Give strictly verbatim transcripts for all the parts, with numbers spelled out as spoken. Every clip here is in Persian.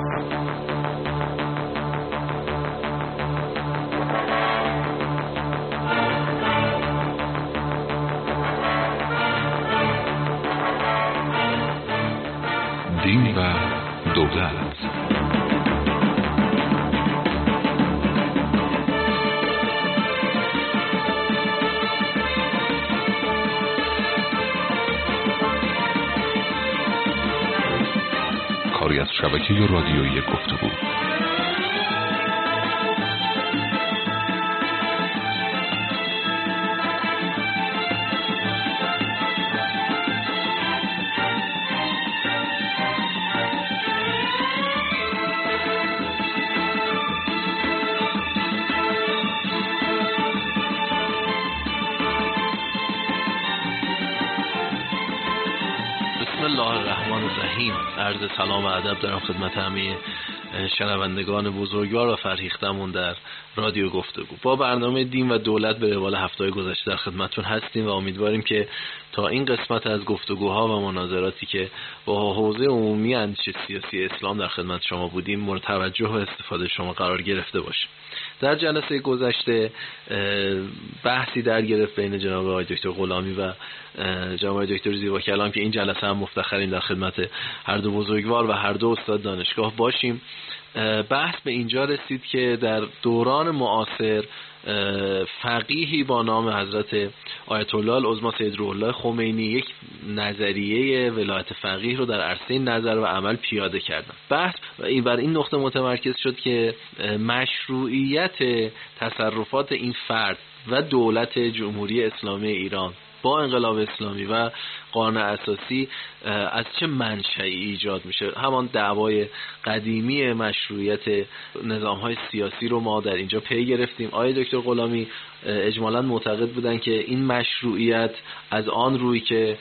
دین و دولت. کاری از شبکه رادیویی گفتگو. عرض سلام و ادب دارم خدمت همه شنوندگان بزرگوار و فرهیختمون در رادیو گفتگو. با برنامه دین و دولت به روال هفته‌های گذشته در خدمتتون هستیم و امیدواریم که تا این قسمت از گفتگوها و مناظراتی که با حوزه عمومی اندیشه سیاسی اسلام در خدمت شما بودیم مورد توجه و استفاده شما قرار گرفته باشه. در جلسه گذشته بحثی در گرفت بین جناب آقای دکتر غلامی و جناب دکتر زیباکلام که این جلسه هم مفتخریم در خدمت هر دو بزرگوار و هر دو استاد دانشگاه باشیم. بحث به اینجا رسید که در دوران معاصر فقیهی با نام حضرت آیت الله العظمی سید روح الله خمینی یک نظریه ولایت فقیه رو در عرصه نظر و عمل پیاده کردن. بحث این بر این نقطه متمرکز شد که مشروعیت تصرفات این فرد و دولت جمهوری اسلامی ایران با انقلاب اسلامی و قانون اساسی از چه منشأی ایجاد میشه. همان دعوای قدیمی مشروعیت نظام‌های سیاسی رو ما در اینجا پی گرفتیم. آقای دکتر غلامی اجمالاً معتقد بودن که این مشروعیت از آن روی که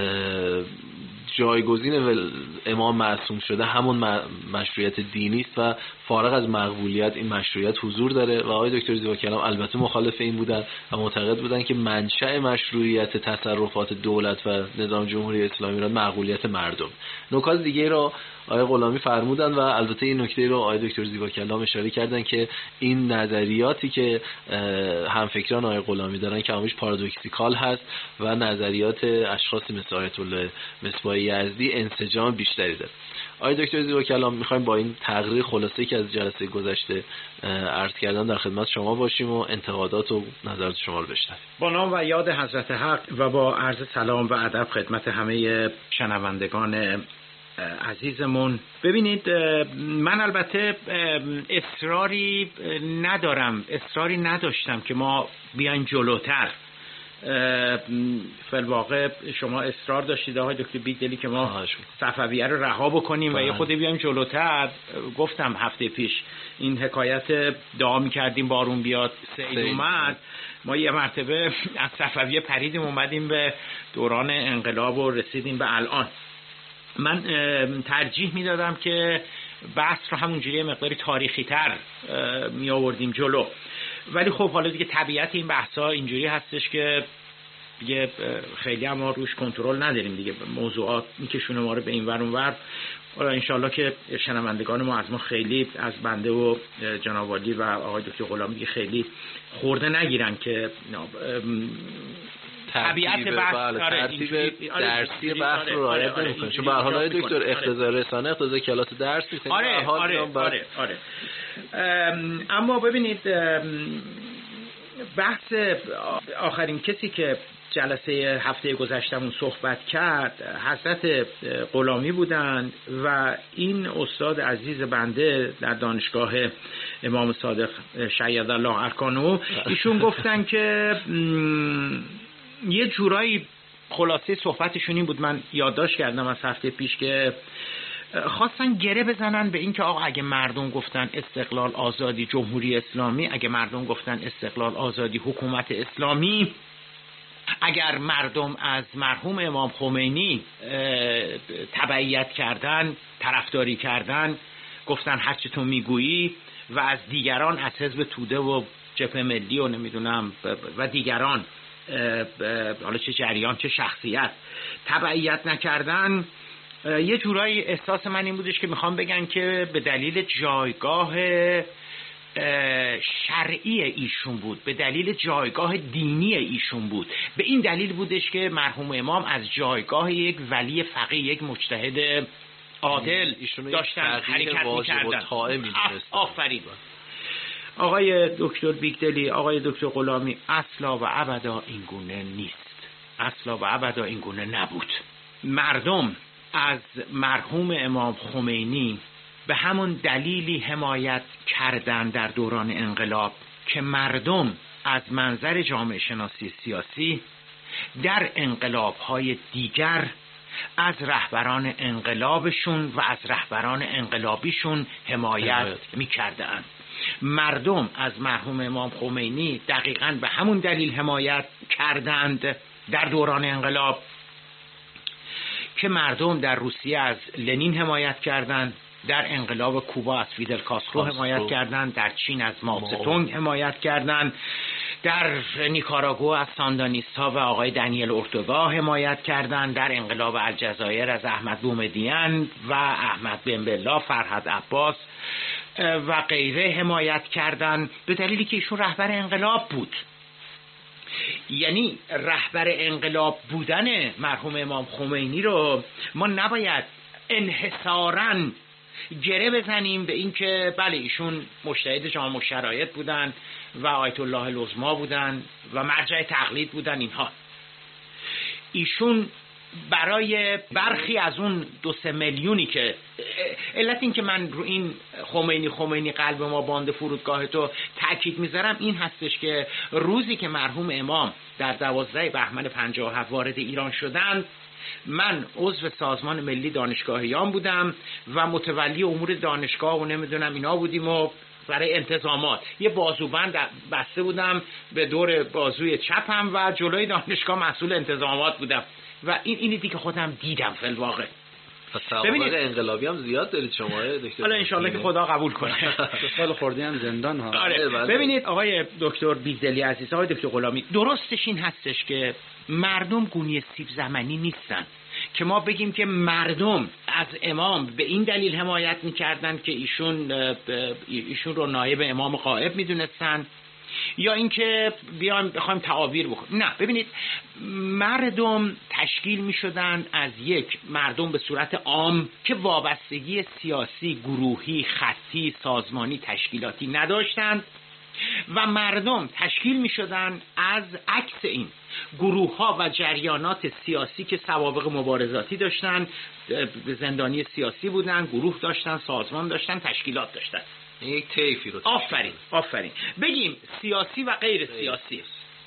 جایگزین امام معصوم شده همون مشروعیت دینی است و فارغ از مقبولیت این مشروعیت حضور داره و آقای دکتر زیباکلام البته مخالف این بودن و معتقد بودن که منشأ مشروعیت تصرفات دولت و نظام جمهوری اسلامی را مقبولیت مردم. نکات دیگه را آقای غلامی فرمودن و البته این نکته رو آقای دکتر زیباکلام اشاره کردن که این نظریاتی که همفکران آقای غلامی دارن کامش پارادوکسیکال هست و نظریات اشخاصی مثل آیت الله مصباح یزدی انسجام بیشتری داره. آقای دکتر زیباکلام میخوایم با این تقریر خلاصه‌ای که از جلسه گذشته عرض کردن در خدمت شما باشیم و انتقادات و نظرات شما رو بشنویم. با نام و یاد حضرت حق و با عرض سلام و ادب خدمت همه شنوندگان عزیزمون. ببینید من البته اصراری ندارم اصراری نداشتم که ما بیایم جلوتر. فالواقع شما اصرار داشتید آقای دکتر بیگدلی که ما صفویه رو رها بکنیم و یه خود بیایم جلوتر. گفتم هفته پیش این حکایت دعا می‌کردیم بارون بیاد سیل اومد. ما یه مرتبه از صفویه پریدیم اومدیم به دوران انقلاب و رسیدیم به الان. من ترجیح میدادم که بحث رو همونجوری مقداری تاریخی تر می آوردیم جلو، ولی خب حالا دیگه طبیعت این بحثا اینجوری هستش که دیگه خیلی هم ما روش کنترل نداریم دیگه، موضوعات میکشونه ما رو به این ور اون ور. حالا انشالله که شنوندگان ما از ما خیلی از بنده و جناب عالی و آقای دکتر غلامی دیگه خیلی خورده نگیرن که طبیعت بحث ترتیب درسی بحث رو رعایت نمی‌کنه. چون به هر حال دکتر اقتضای رسانه اقتضای کلاس درس نیست. آره آره آره آره. اما ببینید بحث آخرین کسی که جلسه هفته گذشتمون صحبت کرد حضرت غلامی بودند و این استاد عزیز بنده در دانشگاه امام صادق شید الله ارکانو، ایشون گفتن که یه جورایی خلاصه صحبتشون این بود، من یادداشت کردم از هفته پیش، که خواستن گره بزنن به این که آقا اگه مردم گفتن استقلال آزادی جمهوری اسلامی، اگه مردم گفتن استقلال آزادی حکومت اسلامی، اگر مردم از مرحوم امام خمینی تبعیت کردن، طرفداری کردن، گفتن هر چی تو میگویی، و از دیگران از حزب توده و جبهه ملی و نمیدونم و دیگران حالا چه جریان چه شخصیت تبعیت نکردن، یه جورایی احساس من این بودش که میخوام بگن که به دلیل جایگاه شرعی ایشون بود، به دلیل جایگاه دینی ایشون بود، به این دلیل بودش که مرحوم امام از جایگاه یک ولی فقیه، یک مجتهد عادل داشتن حرکت می‌کردن. آفرین. آقای دکتر بیگدلی، آقای دکتر غلامی، اصلا و ابدا این گونه نیست، اصلا و ابدا این گونه نبود. مردم از مرحوم امام خمینی به همون دلیلی حمایت کردن در دوران انقلاب که مردم از منظر جامعه شناسی سیاسی در انقلاب‌های دیگر از رهبران انقلابشون و از رهبران انقلابیشون حمایت می‌کردند. مردم از مرحوم امام خمینی دقیقاً به همون دلیل حمایت کردند در دوران انقلاب که مردم در روسیه از لنین حمایت کردند، در انقلاب کوبا از فیدل کاسترو حمایت کردند، در چین از مائو زedong حمایت کردند، در نیکاراگوآ از ساندینیست‌ها و آقای دانیل اورتگا حمایت کردند، در انقلاب الجزایر از احمد بومدین و احمد بن بلا، فرهاد عباس و غیره حمایت کردند، به دلیلی که ایشون رهبر انقلاب بود. یعنی رهبر انقلاب بودن مرحوم امام خمینی رو ما نباید انحصاراً گره بزنیم به این که بله ایشون مجتهد جامع الشرایط بودن و آیت الله العظما بودن و مرجع تقلید بودن. اینها ایشون برای برخی از اون دو سه میلیونی که علت این که من رو این خمینی خمینی قلب ما باند فرودگاه تو تأکید میذارم این هستش که روزی که مرحوم امام در دوازده بهمن پنجاه و هفت وارد ایران شدند، من عضو سازمان ملی دانشگاهیان بودم و متولی امور دانشگاه و نمیدونم اینا بودیم و برای انتظامات یه بازوبند بسته بودم به دور بازوی چپم و جلوی دانشگاه مسئول انتظامات بودم و این اینی دیگه خودم دیدم فی الواقع. ببینید انقلابی هم زیاد دارید شما دکتر. حالا ان شاءالله که خدا قبول کنه. سال خوردی هم زندان ها. آره. ببینید آقای دکتر بیگدلی عزیز، آقای دکتر غلامی، درستش این هستش که مردم گونی سیب زمینی نیستن که ما بگیم که مردم از امام به این دلیل حمایت می‌کردن که ایشون ایشون رو نایب امام غائب می‌دونستن یا اینکه بیایم بخوایم تعابیر بکنیم. نه، ببینید مردم تشکیل می‌شدن از یک مردم به صورت عام که وابستگی سیاسی، گروهی، خطی، سازمانی، تشکیلاتی نداشتند و مردم تشکیل می‌شدن از عکس این گروه‌ها و جریانات سیاسی که سوابق مبارزاتی داشتن، زندانی سیاسی بودن، گروه داشتن، سازمان داشتن، تشکیلات داشتن. یک طیفی رو. آفرین آفرین بگیم سیاسی و غیر سیاسی.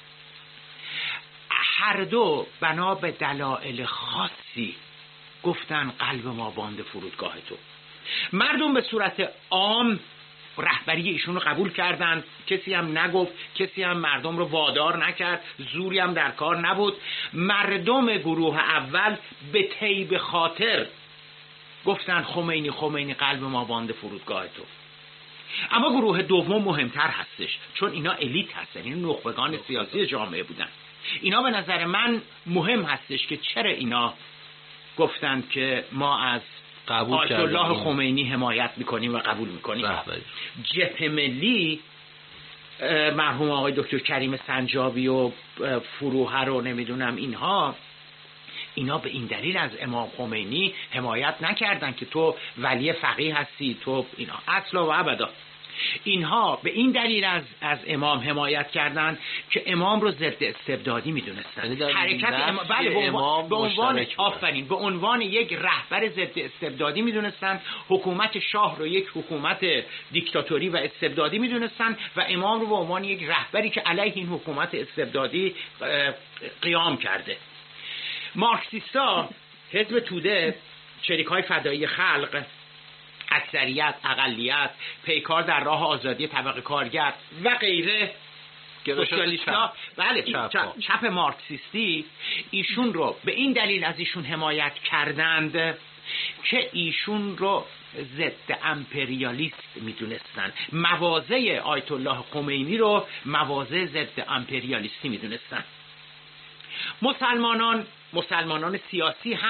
هر دو بنا به دلایل خاصی گفتن قلب ما باند فرودگاه تو. مردم به صورت عام رهبری ایشون رو قبول کردن، کسی هم نگفت، کسی هم مردم رو وادار نکرد، زوری هم در کار نبود. مردم گروه اول به طیب خاطر گفتن خمینی خمینی قلب ما باند فرودگاه تو. اما گروه دوم مهمتر هستش، چون اینا الیت هستن، این نخبگان سیاسی جامعه بودن. اینا به نظر من مهم هستش که چرا اینا گفتند که ما از آیت الله خمینی حمایت میکنیم و قبول میکنیم. جبهه ملی مرحوم آقای دکتر کریم سنجابی و فروهر رو نمیدونم اینها اینا به این دلیل از امام خمینی حمایت نکردن که تو ولی فقیه هستی، تو اینا اصلا و ابدا. اینها به این دلیل از از امام حمایت کردند که امام رو ضد استبدادی میدونستن. حرکت امام بله به عنوان به عنوان آفرین به عنوان یک رهبر ضد استبدادی میدونستن، حکومت شاه رو یک حکومت دیکتاتوری و استبدادی میدونستن و امام رو به عنوان یک رهبری که علیه این حکومت استبدادی قیام کرده. مارکسیستا، حزب توده، شریک‌های فدایی خلق، اکثریت، اقلیت، پیکار در راه آزادی طبقه کارگر و غیره، سوسیالیست‌ها، بله چپ, چپ مارکسیستی، ایشون رو به این دلیل از ایشون حمایت کردند که ایشون رو ضد امپریالیست میدونستن. مواضع آیت الله خمینی رو مواضع ضد امپریالیستی میدونستن. مسلمانان مسلمانان سیاسی هم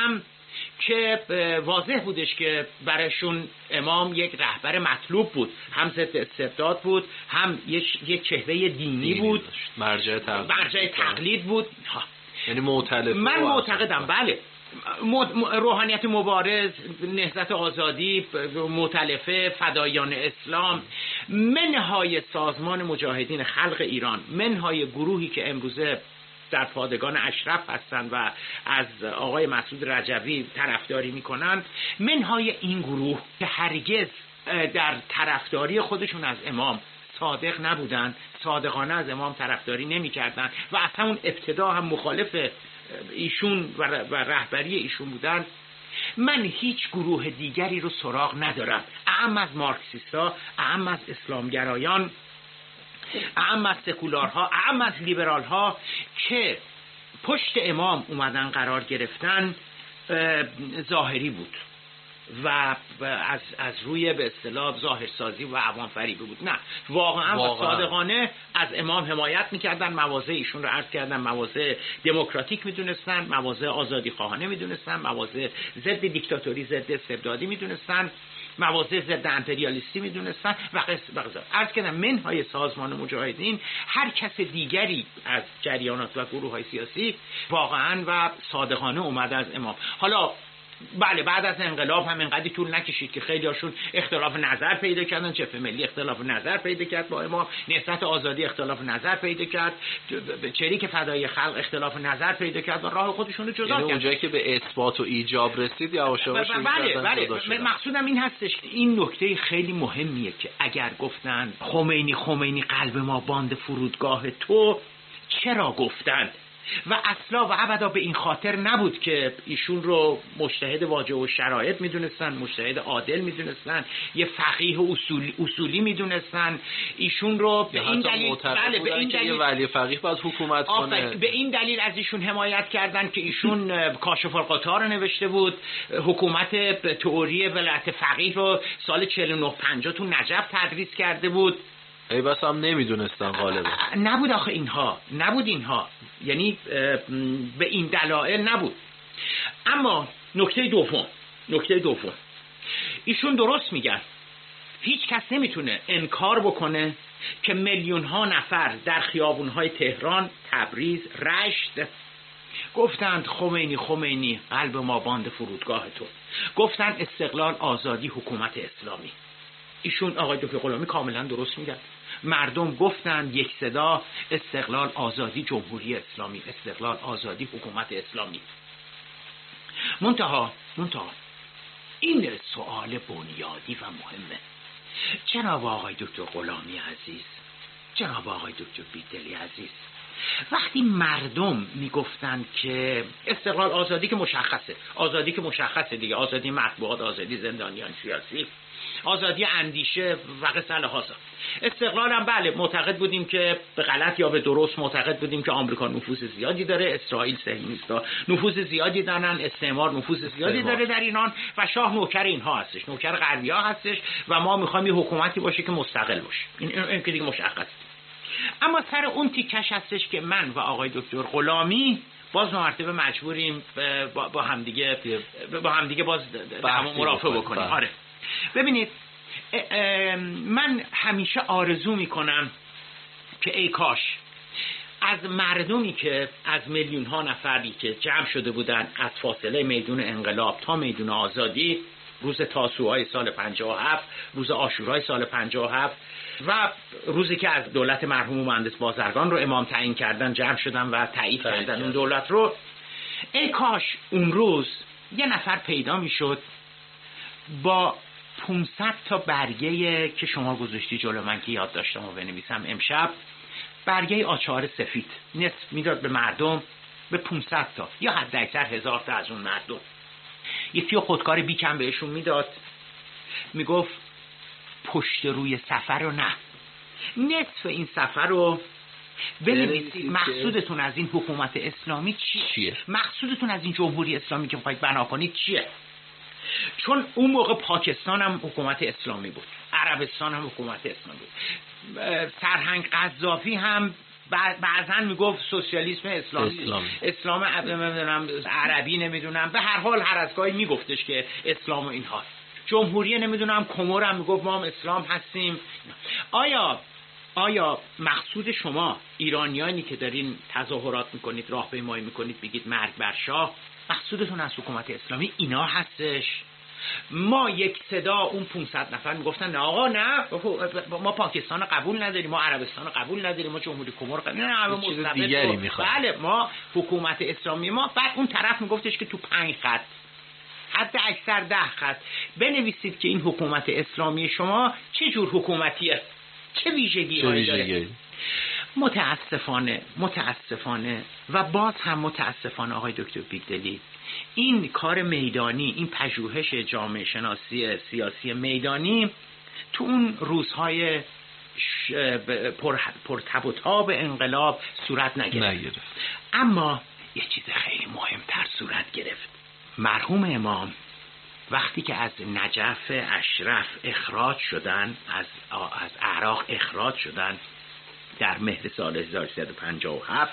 که واضح بودش که برایشون امام یک رهبر مطلوب بود، هم ضد استبداد بود، هم یک چهره دینی بود، مرجع تقلید, مرجع تقلید بود. یعنی معتلف. من معتقدم بله روحانیت مبارز، نهضت آزادی، مؤتلفه، فدایان اسلام، منهای سازمان مجاهدین خلق ایران، منهای گروهی که امروزه در پادگان اشرف هستند و از آقای مسعود رجوی طرفداری میکنند، منهای این گروه که هرگز در طرفداری خودشون از امام صادق نبودند، صادقانه از امام طرفداری نمیکردند و از همون ابتدا هم مخالف ایشون و رهبری ایشون بودن، من هیچ گروه دیگری رو سراغ ندارم، اعم از مارکسیستا، اعم از اسلامگرایان، اعم از سکولارها، اعم از لیبرالها که پشت امام اومدن قرار گرفتن ظاهری بود و از از روی به اصطلاح ظاهرسازی و عوام فریبی بود. نه، واقعا, واقعا. و صادقانه از امام حمایت میکردن، مواضع ایشون رو عرض کردن، مواضع دموکراتیک میدونستن، مواضع آزادی خواهانه میدونستن، مواضع ضد دیکتاتوری، ضد استبدادی میدونستن، مواضع ضد امپریالیستی میدونستن و غیره. عرض کردم منهای سازمان مجاهدین هر کس دیگری از جریانات و گروه های سیاسی واقعا و صادقانه اومد از امام. حالا بله بعد از انقلاب هم اینقدر طول نکشید که خیلی هاشون اختلاف نظر پیدا کردن، جبهه ملی اختلاف نظر پیدا کرد با امام، نهضت آزادی اختلاف نظر پیدا کرد، چریک فدای خلق اختلاف نظر پیدا کرد و راه خودشون رو جدا کرد. یعنی اونجایی که به اثبات و ایجاب رسید یواش یواش بله بله مقصودم این هستش. این نکته خیلی مهمیه که اگر گفتن خمینی خمینی قلب ما باند فرودگاه تو، چرا گفتند؟ و اصلا و ابدا به این خاطر نبود که ایشون رو مجتهد واجب و شرایط میدونستن، مجتهد عادل میدونستن، یه فقیه اصولی اصولی میدونستن، ایشون رو به این دلیل بله به این دلیل ولی فقیه باید حکومت کنه، به این دلیل از ایشون حمایت کردن که ایشون کاشف القطار رو نوشته بود، حکومت تئوری ولایت فقیه رو سال چهل و نه پنجاه تو نجف تدریس کرده بود. ای بس هم نمیدونستن غالبا. نبود آخه اینها، نبود اینها، یعنی به این دلایل نبود. اما نکته دوم، نکته دوم ایشون درست میگن، هیچ کس نمیتونه انکار بکنه که میلیون ها نفر در خیابون های تهران، تبریز، رشت گفتند خمینی خمینی قلب ما باند فرودگاه تو، گفتند استقلال، آزادی، حکومت اسلامی. ایشون آقای دکتر غلامی کاملا درست میگن، مردم گفتند یک صدا استقلال، آزادی، جمهوری اسلامی، استقلال، آزادی، حکومت اسلامی. منتها منتها این سوال بنیادی و مهمه. جناب آقای دکتر غلامی عزیز، جناب آقای دکتر بیدلی عزیز، وقتی مردم میگفتن که استقلال، آزادی که مشخصه، آزادی که مشخصه دیگه، آزادی مطبوعات، آزادی زندانیان سیاسی، آزادی اندیشه و غسل هاسا. استقلال هم بله معتقد بودیم که به غلط یا به درست معتقد بودیم که آمریکا نفوذ زیادی داره، اسرائیل صهیونیست‌ها نفوذ زیادی دارن، استعمار نفوذ زیادی داره در ایران و شاه نوکر اینها هستش، نوکر غربی‌ها هستش و ما می‌خوایم یه حکومتی باشه که مستقل باشه. این این که دیگه مشخصه. اما سر اون تیکش هستش که من و آقای دکتر غلامی باز مرتبه مجبوریم با همدیگه با همدیگه باز مرافعه بکنیم. آره ببینید، من همیشه آرزو میکنم که ای کاش از مردمی که از میلیون ها نفری که جمع شده بودن از فاصله میدون انقلاب تا میدون آزادی، روز تاسوعای سال پنجاه و هفت، روز عاشورای سال پنجاه و هفت و روزی که از دولت مرحوم مهندس بازرگان رو امام تعیین کردن جمع شدن و تایید کردن اون دولت رو، ای کاش اون روز یه نفر پیدا میشد با پانصد تا برگه که شما گذاشتی جلو من که یاد داشتم و بنویسم امشب، برگه آچار سفید نصف میداد به مردم، به پانصد تا یا حد اکثر هزار تا از اون مردم. یکی خودکار بیکم بهشون میداد، میگفت پشت روی سفر رو نه، نصف این سفر رو بنویسید. مقصودتون از این حکومت اسلامی چیه؟ چیه؟ مقصودتون از این جمهوری اسلامی که میخواید بنا کنید چیه؟ چون اون موقع پاکستان هم حکومت اسلامی بود، عربستان هم حکومت اسلامی بود، سرهنگ قذافی هم بعضن میگفت سوسیالیسم اسلامی اسلام, اسلام نمیدونم عربی نمیدونم، به هر حال هر از گاهی میگفتش که اسلام و اینها. جمهوری نمیدونم کمر هم میگفت ما هم اسلام هستیم. آیا آیا مقصود شما ایرانیانی که دارین تظاهرات میکنید، راهپیمایی میکنید، بگید مرگ بر شاه، مقصودتون از حکومت اسلامی اینا هستش؟ ما یک صدا اون پانصد نفر میگفتن نه آقا نه، ما پاکستان قبول نداریم، ما عربستان قبول نداریم، ما جمهوری کمر قبول نداریم، چیز دیگری میخواد. بله ما حکومت اسلامی ما. بعد اون طرف میگفتش که تو پنج خط، حتی اکثر ده خط بنویسید که این حکومت اسلامی شما چه جور حکومتیه، چه ویژگی هایی داره. متاسفانه متاسفانه و باز هم متاسفانه آقای دکتر بیگدلی، این کار میدانی، این پژوهش جامعه شناسی سیاسی میدانی تو اون روزهای پر پر تب و تاب انقلاب صورت نگرفت. اما یه چیز خیلی مهمتر صورت گرفت. مرحوم امام وقتی که از نجف اشرف اخراج شدن، از از عراق اخراج شدن در مهر سال هزار و سیصد و پنجاه و هفت،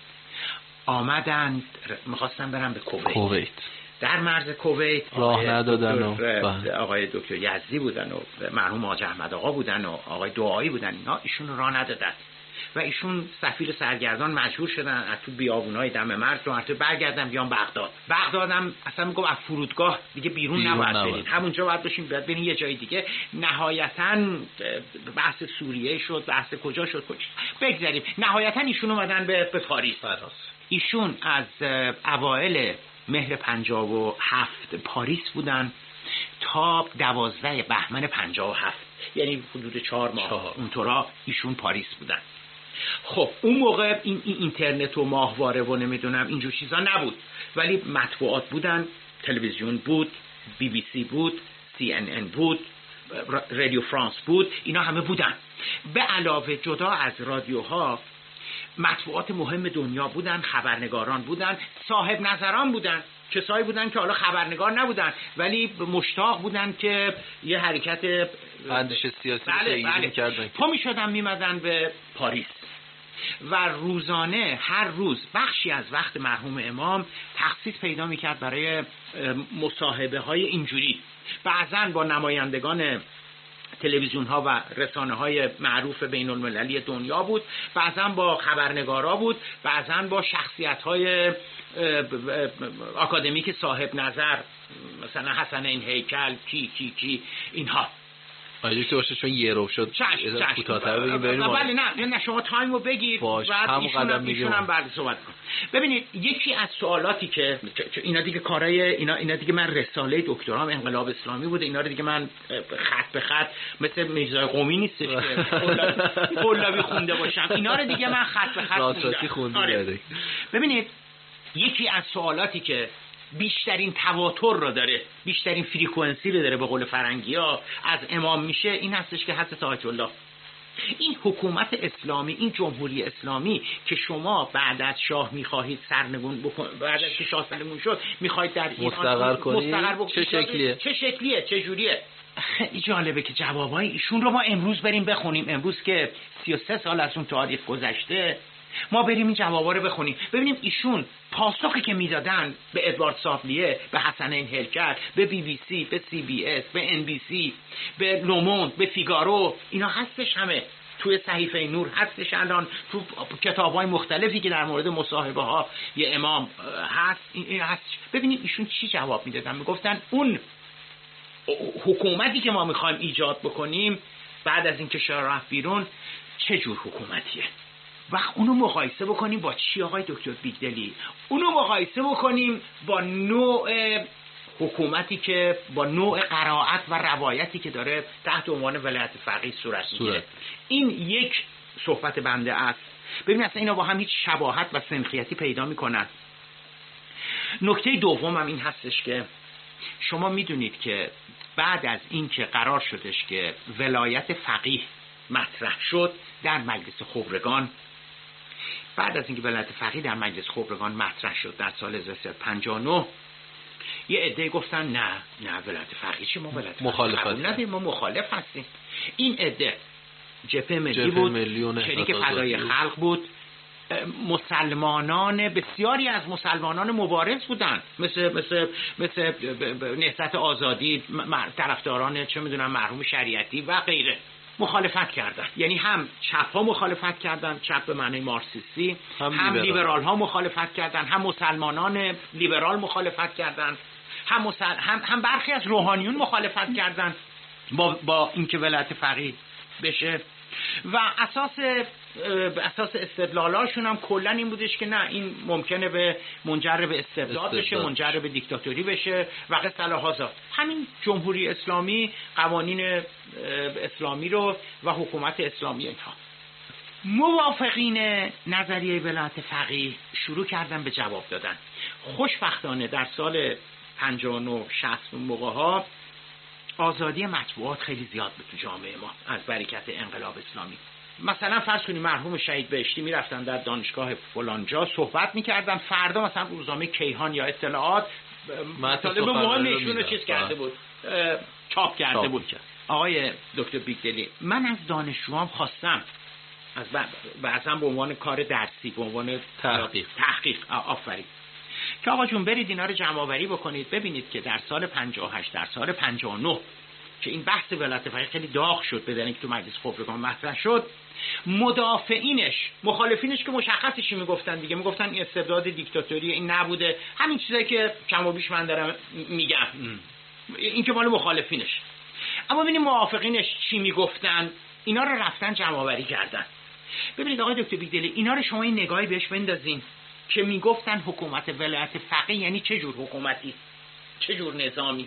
آمدند میخواستن برن به کویت. کویت در مرز کویت راه ندادن و آقای دکتر یزدی بودن و مرحوم حاج احمد آقا بودن و آقای دعایی بودن، اینا ایشون راه ندادن و ایشون سفیر سرگردان مجبور شدن از تو بیابونای دم مرز رو حتی برگردن بیان بغداد. بغداد هم اصلا میگم از فرودگاه دیگه بیرون, بیرون نباید برید، همونجا باید باشیم، باید برین یه جای دیگه. نهایتاً بحث سوریه شد، بحث کجا شد کجا بگذاریم، نهایتاً ایشون اومدن به به پاریس. ایشون از اوایل مهر پنجاه و هفت پاریس بودن تا دوازده بهمن پنجاه و هفت، یعنی حدود چهار ماه اونطورا ایشون پاریس بودن. خب اون موقع این, این اینترنت و ماهواره و نمیدونم اینجور چیزا نبود، ولی مطبوعات بودن، تلویزیون بود، بی بی سی بود، سی ان ان بود، رادیو فرانس بود، اینا همه بودن. به علاوه جدا از رادیوها مطبوعات مهم دنیا بودن، خبرنگاران بودن، صاحب نظران بودن، کسایی بودن که حالا خبرنگار نبودن ولی مشتاق بودن که یه حرکت اندیشه سیاسی بله بله کردن، پا میشدن میمدن به پاریس و روزانه هر روز بخشی از وقت مرحوم امام تخصیص پیدا میکرد برای مصاحبه های اینجوری، بعضن با نمایندگان تلویزیون ها و رسانه های معروف بین المللی دنیا بود، بعضا با خبرنگارا بود، بعضا با شخصیت های آکادمیک صاحب نظر، مثلا حسنین هیکل، کی کی کی اینها. آیدی که باشه چون یه رو شد کوتاه‌تر بگیم بریم. بله نه نه شما تایمو بگیر بعد ایشون ایشون هم بعد صحبت کن. ببینید یکی از سوالاتی که اینا دیگه کارهای اینا اینا دیگه من رساله دکترام انقلاب اسلامی بوده، اینا رو دیگه من خط به خط مثل میرزای قمی نیستش که قلابی خونده باشم، اینا رو دیگه من خط به خط خوندم. آره. ببینید یکی از سوالاتی که بیشترین تواتر رو داره، بیشترین فریکونسی رو داره به قول فرنگی ها از امام میشه، این هستش که حضرت آیت الله، این حکومت اسلامی، این جمهوری اسلامی که شما بعد از شاه میخواهید سرنگون بکنید، بعد از که شاه سرنگون شد میخواهید در ایران مستقر کنید، چه شکلیه چه شکلیه چه جوریه؟ خیلی جالبه که جوابای ایشون رو ما امروز بریم بخونیم، امروز که سی و سه سال از اون تاریخ گذشته، ما بریم این جوابا رو بخونیم ببینیم ایشون پاسخی که میدادن به ادوارد سافلیه، به حسنین هیکل، به بی بی سی، به سی بی اس، به ان بی سی، به لوموند، به فیگارو، اینا هستش، همه توی صحیفه نور هستش، الان تو کتاب‌های مختلفی که در مورد مصاحبه ها یه امام هست این هست. ببینید ایشون چی جواب میدادن، میگفتن اون حکومتی که ما میخوایم ایجاد بکنیم بعد از اینکه شاه رفت بیرون چه جور حکومتیه، و اونو مقایسه بکنیم با چی آقای دکتر بیگدلی؟ اونو مقایسه بکنیم با نوع حکومتی که با نوع قرائت و روایتی که داره تحت عنوان ولایت فقیه صورت میگیره. این یک صحبت بنده است. ببین اصلا اینا با هم هیچ شباهت و سنخیتی پیدا میکنن. نکته دوم هم این هستش که شما میدونید که بعد از این که قرار شدش که ولایت فقیه مطرح شد در مجلس خبرگان، بعد از اینکه ولایت فقیه در مجلس خبرگان مطرح شد در سال هزار و سیصد و پنجاه و نه، یه عده گفتن نه نه ولایت فقیه چی، ما ولایت مخالفت نداریم، ما مخالف هستیم. این عده جبهه ملی بود، شریک فدای خلق بود، مسلمانان بسیاری از مسلمانان مبارز بودن، مثل مثل مثل نهضت آزادی، طرفداران چه میدونم مرحوم شریعتی و غیره مخالفت کردن. یعنی هم چپ ها مخالفت کردن، چپ به معنی مارکسیستی، هم, هم لیبرال ها مخالفت کردن، هم مسلمانان لیبرال مخالفت کردن، هم مسل... هم هم برخی از روحانیون مخالفت کردن با با اینکه ولایت فقیه بشه و اساس اساس استدلالاشون هم کلا این بودش که نه، این ممکنه به منجر به استبداد بشه، منجر به دیکتاتوری بشه و غیره هذا. همین جمهوری اسلامی قوانین اسلامی رو و حکومت اسلامی اینها. موافقین نظریه ولایت فقیه شروع کردن به جواب دادن. خوشبختانه در سال پنجاه و نه شصت موقع ها آزادی مطبوعات خیلی زیاد بود تو جامعه ما از برکت انقلاب اسلامی. مثلا فرض کنید مرحوم شهید بهشتی میرفتن در دانشگاه فلانجا صحبت میکردن، فردا مثلا روزنامه کیهان یا اطلاعات مطالب مهمشون رو چیز کرده بود، چاپ کرده چاپ بود. آقای دکتر بیگدلی، من از دانشجوام خواستم از بعضا به عنوان کار درسی، به عنوان تحقیق تحقیق آفرین که آقا جون برید اینا رو جمع آوری بکنید، ببینید که در سال پنجاه و هشت، در سال پنجاه و نه که این بحث ولایت فقیه خیلی داغ شد، بدونید که تو مجلس خبرگان مطرح شد، مدافعینش، مخالفینش که مشخصش میگفتن دیگه، میگفتن این استبداد دیکتاتوری، این نبوده، همین چیزایی که کم و بیش من دارم میگم، این که مال مخالفینش. اما ببینید موافقینش چی میگفتن، اینا رو رفتن جمع آوری کردن. ببینید آقای دکتر بیگدلی، اینا رو شما این نگاهی بهش بندازین که میگفتن حکومت ولایت فقیه یعنی چه جور حکومتی، چه جور نظامی،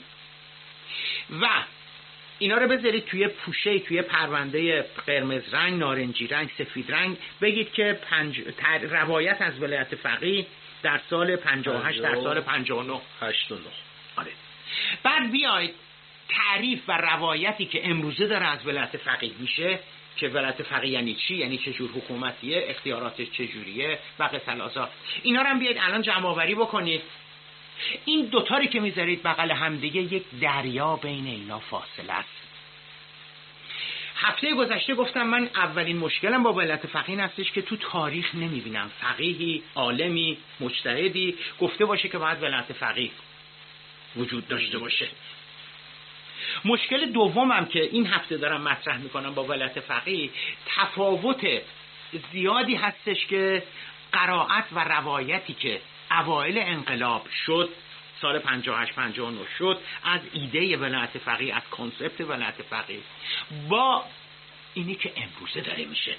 و اینا رو بذارید توی پوشه، توی پرونده قرمز رنگ، نارنجی رنگ، سفید رنگ، بگید که پنج... تر... روایت از ولایت فقیه در سال پنجاه و هشت، در سال پنجاه و نه، هشتاد و نه. آره. بعد بیاید تعریف و روایتی که امروزه داره از ولایت فقیه میشه، که ولایت فقیه یعنی چی، یعنی چه جور حکومتیه، اختیاراتش چه جوریه و قصه، اینا رو هم بیاید الان جمع آوری بکنید. این دوتاری که میذارید بغل همدیگه، یک دریا بین اینا فاصله است. هفته گذشته گفتم من اولین مشکلم با ولایت فقیه هستش که تو تاریخ نمیبینم فقیهی، عالمی، مجتهدی گفته باشه که باید ولایت فقیه وجود داشته باشه. مشکل دومم که این هفته دارم مطرح میکنم با ولایت فقیه، تفاوت زیادی هستش که قرائت و روایتی که اوایل انقلاب شد، سال پنجاه و هشت پنجاه و نه شد، از ایده ولایت فقیه، از کنسپت ولایت فقیه، با اینی که امروزه داره میشه.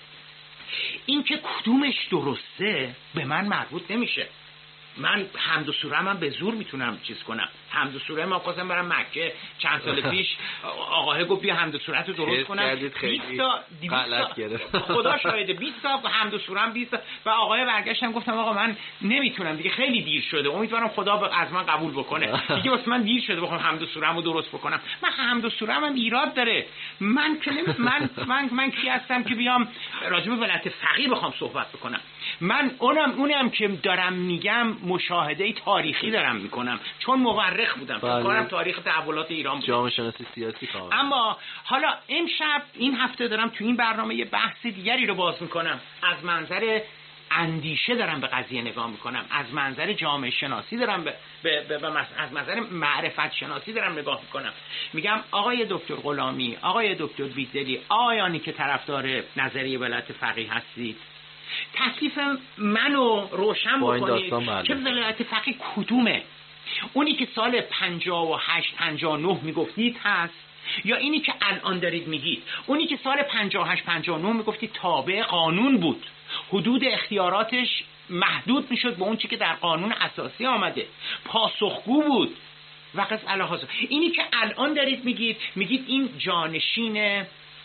این که کدومش درسته به من مربوط نمیشه. من حمد و سوره من به زور میتونم چیز کنم. حمد و سوره ما خواستم برم مکه چند سال پیش، آقاه گفت بیا حمد و سوره رو درست کنم، بیست تا دویست تا خدا شاهده بیست تا حمد و سوره بیست تا، و آقای برگشتم گفتم آقا من نمیتونم دیگه، خیلی دیر شده، امیدوارم خدا از من قبول بکنه دیگه، واسه من دیر شده بخوام حمد و سوره رو درست بکنم. من حمد و سوره من ایراد داره، من که من من من کی هستم که بیام راجع به ولایت فقیه بخوام صحبت بکنم؟ من اونم اونم که دارم میگم مشاهده تاریخی دارم میکنم، چون مورخ بودم، بله. کارم تاریخ تحولات ایران بود، جامعه شناسی سیاسی کاملا. اما حالا امشب این هفته دارم تو این برنامه یه بحث دیگری رو باز میکنم، از منظر اندیشه دارم به قضیه نگاه میکنم، از منظر جامعه شناسی دارم به, به, به, به از منظر معرفت شناسی دارم نگاه میکنم. میگم آقای دکتر غلامی، آقای دکتر بیگدلی، آقایانی که طرفدار نظریه ولایت فقیه هستید، تکلیف منو روشن بکنید که ولایت فقیه کدومه؟ اونی که سال پنجاه و هشت پنجاه و نه میگفتید هست، یا اینی که الان دارید میگید؟ اونی که سال پنجاه و هشت پنجاه و نه میگفتید تابع قانون بود، حدود اختیاراتش محدود میشد به اون چی که در قانون اساسی آمده، پاسخگو بود و قص الهازا. اینی که الان دارید میگید، میگید این جانشین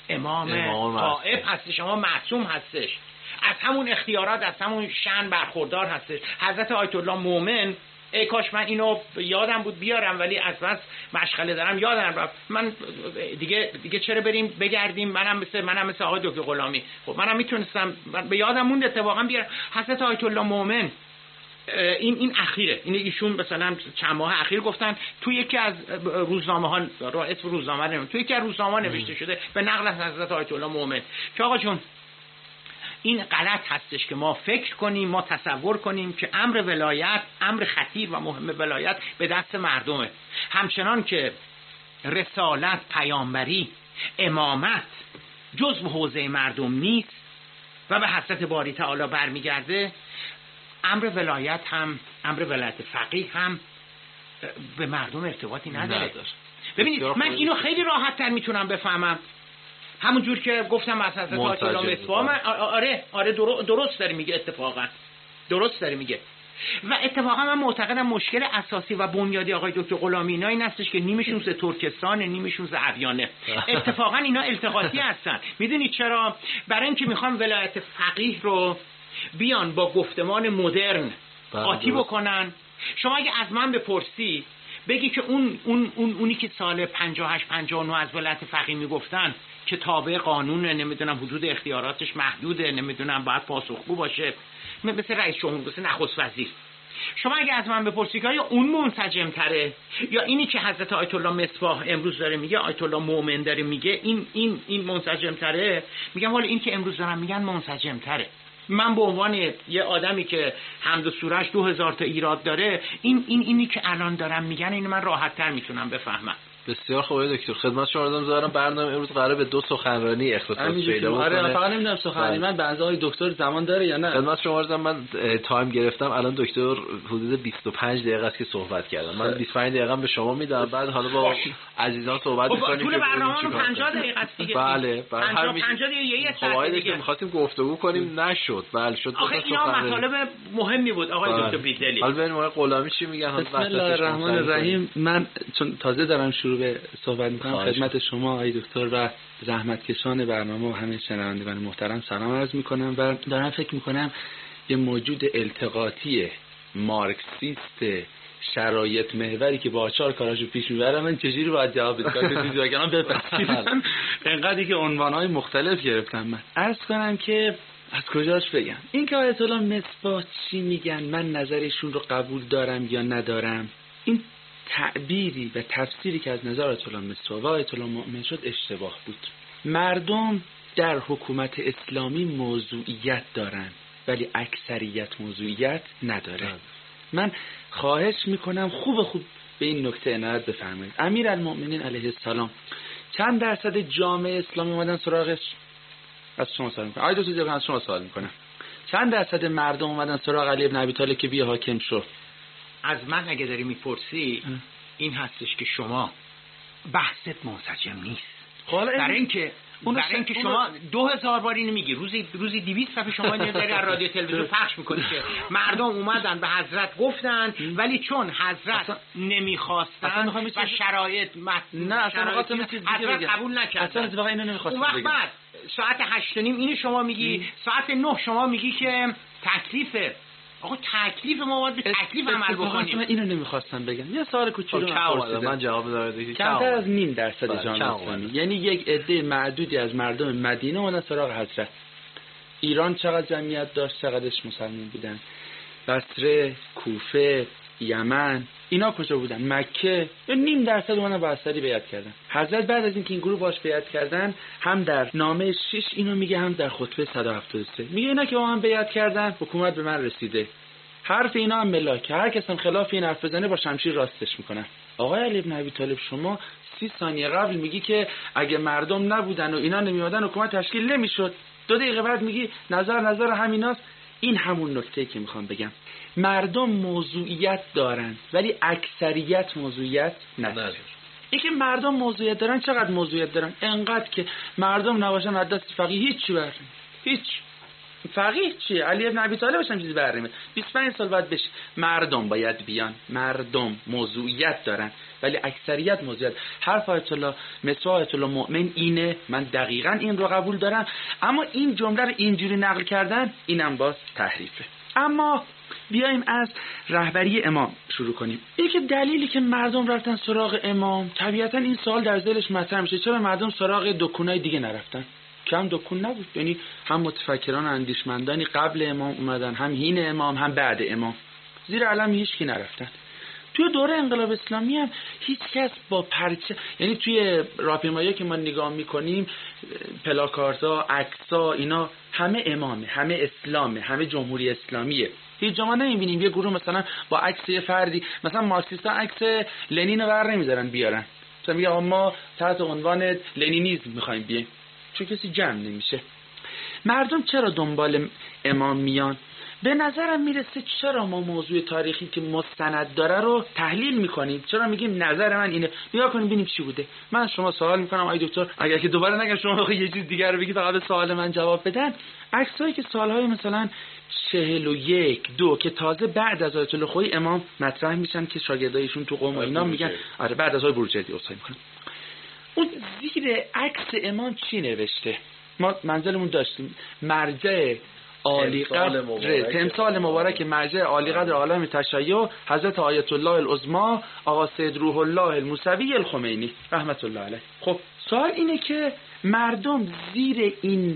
امام غائب هستش، اما معصوم هستش، از همون اختیارات، از همون شأن برخوردار هستش. حضرت آیت الله مومن، ای کاش من اینو یادم بود بیارم، ولی از بس مشغله دارم یادم رفت. من دیگه دیگه چرا بریم بگردیم؟ منم مثل منم مثل آقای دکتر غلامی، خب منم میتونستم، به یادم موند اتفاقا بیارم. حضرت آیت الله مومن، این این اخیره، این ایشون مثلا چند ماه اخیر گفتن تو یکی از روزنامه ها، را اسم روزنامه نمیدونم، تو یکی از روزنامه نوشته شده به نقل از حضرت آیت الله مومن که آقا جون این غلط هستش که ما فکر کنیم، ما تصور کنیم که امر ولایت، امر خطیر و مهم ولایت به دست مردمه. همچنان که رسالت، پیامبری، امامت جزء حوزه مردم نیست و به حضرت باری تعالی برمیگرده، امر ولایت هم، امر ولایت فقیه هم به مردم ارتباطی نداره. نداره. ببینید من اینو خیلی راحت تر میتونم بفهمم، همون جور که گفتم از حضرت آیت الله مصباح. آره آره درست داری میگه، اتفاقا درست داری میگه. و اتفاقا من معتقدم مشکل اساسی و بنیادی آقای دکتر غلامی اینا این هستش که نیمشون ز ترکستان، نیمشون ز ابیانه. اتفاقا اینا التقاطی هستن. میدونید چرا؟ برای اینکه میخوان ولایت فقیه رو بیان با گفتمان مدرن قاطی بکنن. شما اگه از من بپرسی بگی که اون اون اون اونی که سال پنجاه و هشت پنجاه و نه از ولایت فقیه میگفتن که تابع قانونه، نمیدونم حدود اختیاراتش محدوده، نمیدونم باید پاسخگو باشه، مثل رئیس جمهور، مثل نخست وزیر. شما اگه از من بپرسی که آیا اون منسجم تره یا اینی که حضرت آیت الله مصباح امروز داره میگه، آیت الله مومن داره میگه، این این این منسجم تره، میگم والا این که امروز دارن میگن منسجم تره. من به عنوان یه آدمی که حمد و سورش دو هزار تا ایراد داره، این این اینی که الان دارم میگن اینو من راحت تر میتونم بفهمم. بسیار خوبه دکتر. خدمت شما عرض دارم برنامه امروز قراره به دو سخنرانی اختصاص پیدا بکنه. آره فقط نمیدونم سخنرانی من به اندازه دکتر زمان داره یا نه. خدمت شما عرضم من تایم گرفتم، الان دکتر حدود بیست و پنج دقیقه است که صحبت کردن. من بیست و پنج دقیقه به شما میدم، بعد حالا با عزیزان صحبت می‌کنیم که برنامه پنجاه دقیقه است دیگه. بله پنجاه پنجاه دقیقه یه ساعت دیگه که می‌خواستیم گفتگو کنیم نشد. بله شد. آخه اینا مطالب مهمی بود آقای دکتر بیگدلی. حالا ببینیم آقای غلامی چی میگن. بسم الله الرحمن الرحیم. من چون تازه دارم شروع به صحبت می‌کنم خدمت شما آقای دکتر و زحمتکشان برنامه و همه شنوندگان محترم سلام عرض می‌کنم و دارم فکر می‌کنم یه موجود التقاطی مارکسیست شرایط محوری که با چهار کاراشو پیش میبره، من چجوری باید جواب بدم چیزی بگم بپذیرم. اینقدری که عنوان‌های مختلف گرفتم. من عرض کنم که از کجاش بگم این که آیت الله مصباح چی میگن، من نظرشون رو قبول دارم یا ندارم، این تعبیری و تفسیری که از نظر آیت الله مصباح و آیت الله مؤمن شد اشتباه بود. مردم در حکومت اسلامی موضوعیت دارن ولی اکثریت موضوعیت نداره. من خواهش میکنم خوب خوب به این نکته عنایت بفرمایید. امیرالمؤمنین علیه السلام چند درصد جامعه اسلامی اومدن سراغش؟ از شما سوال میکنم. آیت الله از شما سوال میکنم. چند درصد مردم اومدن سراغ علی ابن ابی طالب که بیا حاکم شو؟ از من اگه داری میپرسی این هستش که شما بحثت منسجم نیست. برای اینکه برای اینکه شما دو هزار بار اینو میگی، روزی روزی دویست صفحه شما اینو داری از رادیو تلویزیون پخش میکنی که مردم اومدن به حضرت گفتن ولی چون حضرت نمیخواستن و شرایط مت... نه اصلا حضرت قبول نکردن. اصلا واقعا اینو نمیخواستم بگم. اون وقت بعد ساعت هشت و نیم اینو شما میگی، ساعت نه شما میگی که تکلیفه. آقا تکلیف ما باید به تکلیف عمل بکنیم. من اینو نمیخواستم بگم. یه سوال کوچولو من جواب دادم. کمتر از نیم درصد جامعه اسلامی، یعنی یک عده معدودی از مردم مدینه اومدن سراغ حضرت. ایران چقدر جمعیت داشت، چقدرش مسلمان بودن؟ بصره، کوفه، یمن، اینا کجا بودن؟ مکه. نیم درصد اومدن با اثری بیعت کردن. حضرت بعد از اینکه این گروه باش بیعت کردن، هم در نامه شش اینو میگه، هم در خطبه صد و هفتاد و سه میگه اینا که با هم بیعت کردن حکومت به من رسیده. حرف اینا هم ملاکه، هر کس هم خلاف این حرف بزنه با شمشیر راستش میکنن. آقای علی ابن ابی طالب شما سی ثانیه قبل میگی که اگه مردم نبودن و اینا نمیادن حکومت تشکیل نمیشد. دو دقیقه بعد میگی نظر نظر همیناست. این همون نکته که میخوام بگم. مردم موضوعیت دارن ولی اکثریت موضوعیت ندارن. اینکه مردم موضوعیت دارن، چقدر موضوعیت دارن؟ انقدر که مردم نباشن از دست فقیه هیچ چی برنیم. هیچ فقیه چیه؟ علی ابن ابی طالب هم چیزی برنیم. بیست و پنج سال بعد بشه. مردم باید بیان. مردم موضوعیت دارن ولی اکثریت موضوعیت. حرف آیت الله مصباح آیت الله مؤمن اینه، من دقیقاً این رو قبول دارم، اما این جمله رو اینجوری نقل کردن اینم باز تحریفه. اما بیایم از رهبری امام شروع کنیم. یکی دلیلی که مردم رفتن سراغ امام، طبیعتا این سوال در ذهنش مطرح میشه، چرا مردم سراغ دکونای دیگه نرفتن؟ کم دکون نبود، یعنی هم متفکران و اندیشمندانی قبل امام اومدن، هم هین امام هم بعد امام، زیر علم هیچ کی نرفتن. توی دوره انقلاب اسلامی هم هیچ کس با پرچه، یعنی توی راهپیمایی که ما نگاه میکنیم، پلاکارتا، عکس‌ها، اینا همه امامه، همه اسلامه، همه جمهوری اسلامیه. هیچ جا ما نمیبینیم یه گروه مثلا با عکس یه فردی، مثلا مارکسیستا عکس لنین رو ور نمیذارن بیارن، مثلا میگه ما تحت عنوان لنینیسم میخوایم بیایم، چون کسی جمع نمیشه. مردم چرا دنبال امام میان؟ به نظرم میرسه چرا ما موضوع تاریخی که مستند داره رو تحلیل میکنیم، چرا میگیم نظر من اینه، نگاه کنیم ببینیم چی بوده. من شما سوال میکنم آی دکتر، اگر که دوباره نگم شما یه چیز دیگر رو بگید فقط به سوال من جواب بدن. عکسایی که سالهای مثلا چهل و یک دو که تازه بعد از آیت الله خویی امام مطرح میشن که شاگردایشون تو قم و اینا میگن، آره بعد از آیت بروجردی اصلاح میکنن، اون زیر عکس امام چی نوشته؟ ما منزلمون داشتیم مرجع عالی قدر تمثال مبارک مرجع عالی قدر عالم تشیع حضرت آیت الله العظمی آقا سید روح الله الموسوی الخمینی رحمت الله علیه. خب سوال اینه که مردم زیر این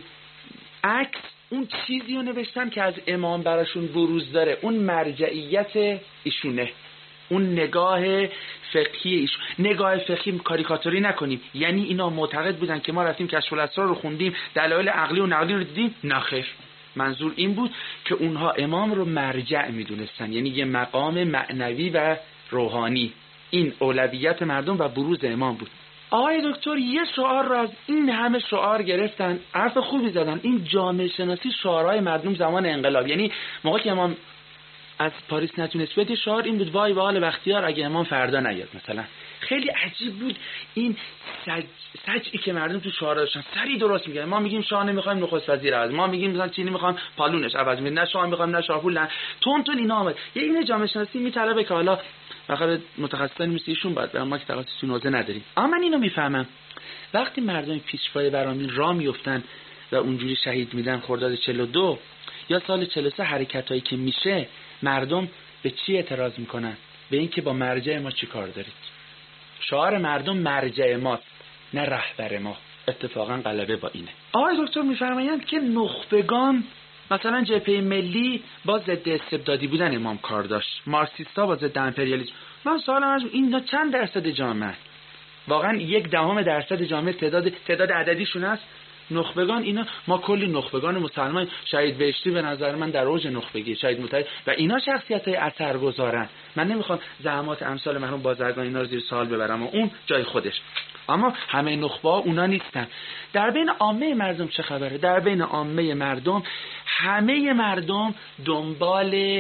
عکس اون چیزی رو نوشتن که از امام براشون بروز داره، اون مرجعیت ایشونه، اون نگاه فقهی ایشون. نگاه فقهی کاریکاتوری نکنیم، یعنی اینا معتقد بودن که ما رفتیم کشف الاسرار رو خوندیم، دلایل عقلی و نقلی رو دیدیم، نه خیر. منظور این بود که اونها امام رو مرجع میدونستن، یعنی یه مقام معنوی و روحانی. این اولویت مردم و بروز امام بود. آقای دکتر یه شعار رو از این همه شعار گرفتن، حرف خوبی زدن. این جامعه شناسی شعارهای مردم زمان انقلاب، یعنی موقع که امام از پاریس نتونست بیاد، شعار این بود وای به حال بختیار اگه امام فردا نیاد. مثلا خیلی عجیب بود این سج... سجعی که مردم تو شعار داشتن. سری درست میگن، ما میگیم شاه نمیخوایم نخست وزیر از، ما میگیم مثلا چینی میخوام پالونش عوض میشه، نه شاه میخوام نه شاه پول، نه تون تون اینا آمد. یه این جامعه شناسی میطلبه که حالا فقط متخصصان مثل ایشون باید برام، ما که تخصصی نوزه نداریم. اما من اینو میفهمم وقتی مردم پیشوای برامین راه میافتن و اونجوری شهید میدن خرداد چهل و دو یا سال چهل و سه حرکتایی که میشه، مردم به چی اعتراض میکنن؟ به این که با مرجع ما چی کار دارید. شعار مردم مرجع ماست نه رهبر ما. اتفاقا غلبه با اینه. آقای دکتر میفرمایند که نخبگان مثلا جبهه ملی با ضد استبدادی بودن امام کار داشت، مارکسیستا با ضد امپریالیسم. من سوالم از این چند درصد جامعه؟ واقعا یک دهم درصد جامعه تعداد تعداد عددیشون است. نخبگان اینا، ما کلی نخبگان مسلمان، شهید بهشتی به نظر من در اوج نخبگی، شهید متحد و اینا شخصیت‌های اثرگذارن. من نمیخوام زحمات امثال مرحوم بازرگان اینا رو زیر سوال ببرم و اون جای خودش، اما همه نخبه ها اونا نیستن. در بین عامه مردم چه خبره؟ در بین عامه مردم همه مردم دنبال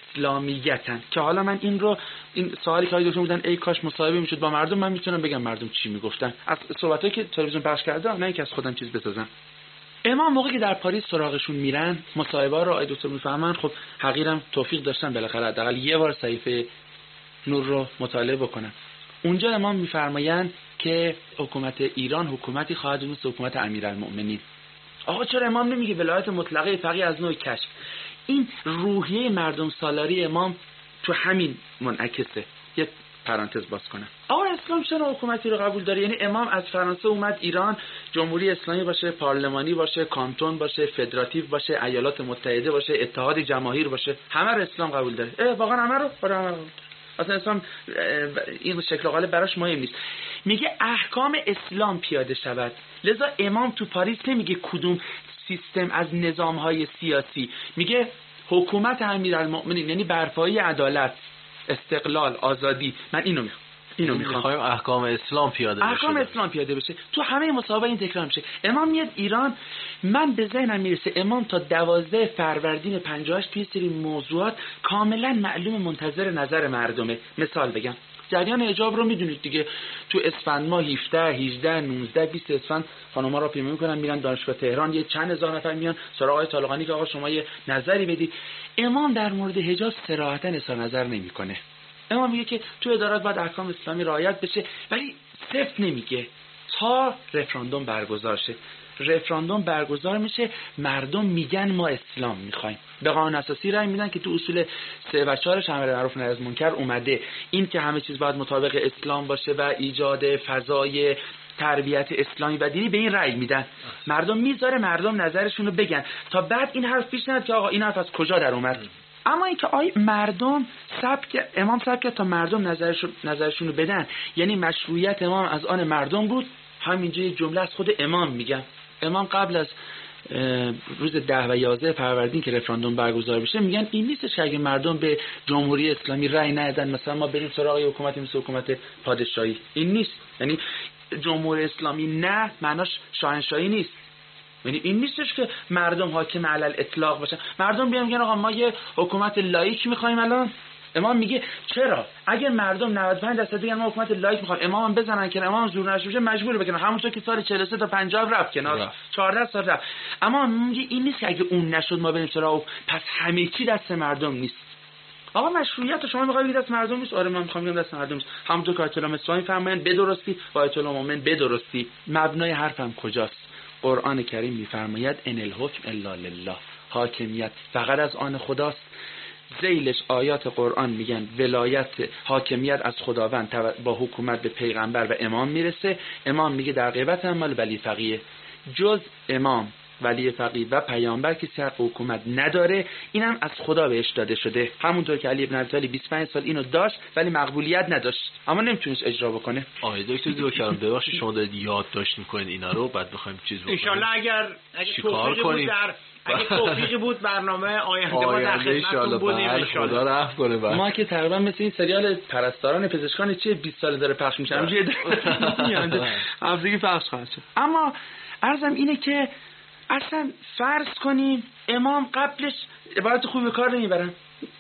اسلامیتن که حالا من این رو این سوالی که داشتم بودن ای کاش مصاحبه میشد با مردم، من میتونم بگم مردم چی میگفتن از صحبتایی که تلویزیون پخش کرده، نه اینکه از خودم چیز بسازم. امام موقعی که در پاریس سراغشون میرن، مصاحبه رو آی دکتر میفهمن، خب حقیقتا توفیق داشتن بالاخره حداقل یه بار صحیفه نور رو مطالعه بکنن. اونجا امام میفرمایند که حکومت ایران حکومتی خواهد بود مثل حکومت امیرالمؤمنین. آقا چرا امام نمیگه ولایت مطلقه فقیه از نوع کشف؟ این روحیه مردم سالاری امام تو همین منعکسه. یه پرانتز باز کنم. آقا اسلام چرا حکومتی رو قبول داره؟ یعنی امام از فرانسه اومد ایران، جمهوری اسلامی باشه، پارلمانی باشه، کانتون باشه، فدراتیو باشه، ایالات متحده باشه، اتحاد جماهیر باشه، همه رو اسلام قبول داره. اه واقعا همه رو؟ آره همه رو. اصلا اسلام این شکل و قالب براش مهم نیست. میگه احکام اسلام پیاده شود. لذا امام تو پاریس نمیگه کدوم سیستم از نظامهای سیاسی، میگه حکومت امیرالمؤمنین، یعنی برپایی عدالت، استقلال، آزادی. من اینو میخوام اینو میخوام احکام اسلام پیاده بشه. احکام اسلام پیاده بشه. تو همه مصاحبه این تکرار میشه. امام میاد ایران، من به ذهنم میرسه امام تا دوازده فروردین پنجاه و هشت توی سری موضوعات کاملا معلوم منتظر نظر مردمه. مثال بگم، جریان حجاب رو میدونید دیگه، تو اسفند ماه هفده، هجده، نوزده، بیست اسفند خانم‌ها را پیمه میکنن میرن دانشگاه تهران، یه چند هزار نفر میان سراغ آقای طالقانی که آقا شما یه نظری بدید. امام در مورد حجاب صراحتا اظهار نظر نمیکنه. امام میگه که تو ادارات باید احکام اسلامی رعایت بشه، ولی صفر نمیگه تا رفراندوم برگزار شه. رفراندوم برگزار میشه، مردم میگن ما اسلام میخوایم، به قانون اساسی رای میدن که تو اصول سه و چهارش امر معروف نهی از منکر اومده، این که همه چیز باید مطابق اسلام باشه و ایجاد فضای تربیت اسلامی و دینی، به این رای میدن. مردم میذاره مردم نظرشون رو بگن تا بعد این حرف پیش نیاد که آقا این حرف از کجا در اومد. اما اینکه آی مردم سبک امام سبک تا مردم نظرشون نظرشون رو بدن، یعنی مشروعیت امام از آن مردم بود. همینجا یه جمله از خود امام میگم. امام قبل از روز ده و یازده فروردین که رفراندوم برگزار بشه میگن این نیستش که اگه مردم به جمهوری اسلامی رأی ندادن مثلا ما بریم سراغ حکومت مثل حکومت پادشاهی. این نیست. یعنی جمهوری اسلامی نه معناش شاهنشاهی نیست. یعنی این نیستش که مردم حاکم علی الاطلاق باشن. مردم بیان میگن آقا ما یه حکومت لاییک میخوایم الان. امام میگه چرا؟ اگه مردم نود و پنج درصد بگن ما حکومت لاییک میخوایم، امام بزنن که امام زور نشه مجبور بکنه، همونطور که سال چهل و سه تا پنجاه رفت کنار، چهارده سال رفت. اما میگه این نیست که اگه اون نشد ما بریم سراغ، پس همه چی دست مردم نیست. آقا مشروعیت شما میخواید بگید دست مردم نیست؟ آره من میخوام بگم دست مردم نیست. همونطور که آیت الله مصباحی فرمایند به درستی و آیت الله مومن به درستی. مبنای حرفم کجاست؟ قرآن کریم میفرماید ان الحکم الا لله، حاکمیت فقط از آن خداست. ذیلش آیات قرآن میگن ولایت حاکمیت از خداوند با حکومت به پیغمبر و امام میرسه. امام میگه در غیبت مال ولی فقیه، جز امام ولی فقیه و پیامبر کسی حق حکومت نداره، اینم از خدا بهش داده شده. همونطور که علی ابن ابی طالب بیست و پنج سال اینو داشت ولی مقبولیت نداشت، اما نمیتونست اجرا بکنه. آقای دکتر دوکرم ببخشید شما دارید یاد داشت میکنید اینا رو، بعد بخوایم چیز بکنیم ان شاءالله اگر اگه توفیقی بود در اگه توفیقی بود برنامه آینده ما در خدمتتون بودیم ان شاءالله. خدا رحم کنه. ما که تقریبا مثل این سریال پرستاران پزشکان چه بیست سال داره پخش میشه همینجوری هفتگی پخش خواهد شد. اما عرضم اینه که اصلا فرض کنیم امام قبلش عبارت خوبی به کار نمیبرن،